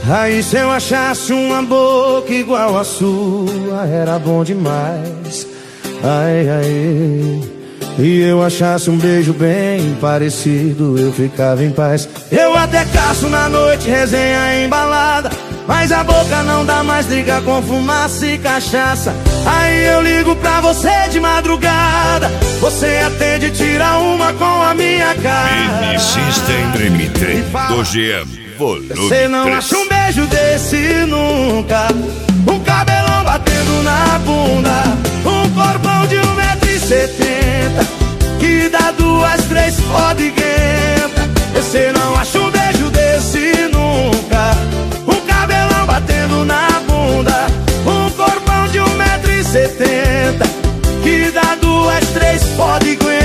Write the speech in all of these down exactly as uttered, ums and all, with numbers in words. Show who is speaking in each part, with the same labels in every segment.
Speaker 1: Aí se eu achasse uma boca igual a sua, era bom demais. Ai, ai. E eu achasse um beijo bem parecido, eu ficava em paz. Eu até caço na noite, resenha embalada, mas a boca não dá mais, liga com fumaça e cachaça. Aí eu ligo pra você de madrugada, você atende e tira uma com a minha cara.
Speaker 2: Mini System Trimite do G M Volume
Speaker 1: Você não
Speaker 2: três.
Speaker 1: acha um beijo desse nunca, um cabelão batendo na bunda, um corpão de um metro e setenta, que dá duas, três podiguenta. Você não acha um beijo desse nunca, um cabelão batendo na bunda, um corpão de um metro e setenta, que dá duas, três podiguenta.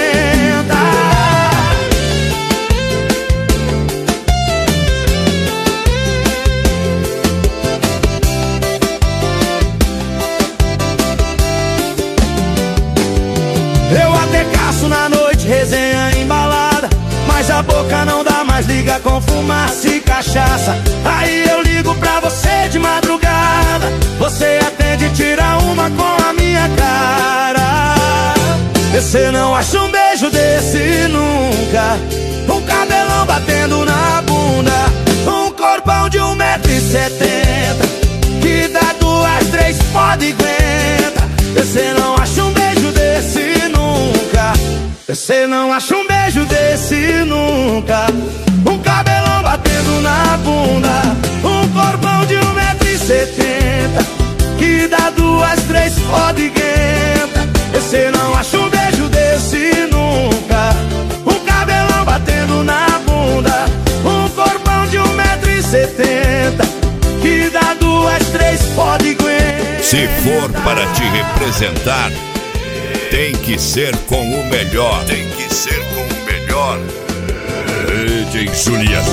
Speaker 1: Eu até caço na noite, resenha embalada, mas a boca não dá mais, liga com fumaça e cachaça. Aí eu ligo pra você de madrugada, você atende e tira uma com a minha cara. Você não acha um beijo desse nunca, um cabelão batendo na bunda, um corpão de um metro e setenta, que dá duas, três podiguenta. Você não acha um beijo desse nunca, você não acha um beijo desse nunca, um cabelão batendo na bunda, um corpão de um metro e setenta, que dá duas, três podiguenta. Você não acha um beijo desse nunca, um cabelão batendo na bunda, um corpão de um metro e setenta, que dá duas, três podiguenta.
Speaker 2: Se for para te representar, tem que ser com o melhor. Tem que ser com o melhor. D J Julia.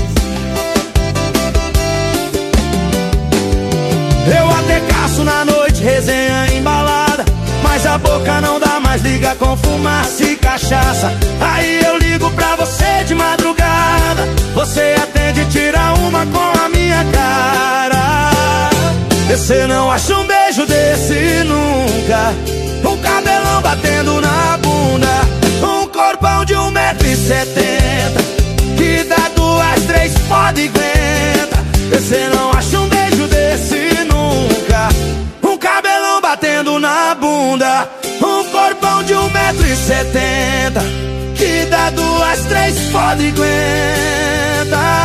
Speaker 1: Eu até caço na noite, resenha embalada, mas a boca não dá mais, liga com fumaça e cachaça. Aí eu ligo pra você de madrugada, você atende e tira uma com a minha cara. Você não acha um beijo desse nunca, um cabelão batendo na bunda, um corpão de um metro e setenta, que dá duas, três podiguenta. Você não acha um beijo desse nunca, um cabelão batendo na bunda, um corpão de um metro e setenta, que dá duas, três podiguenta.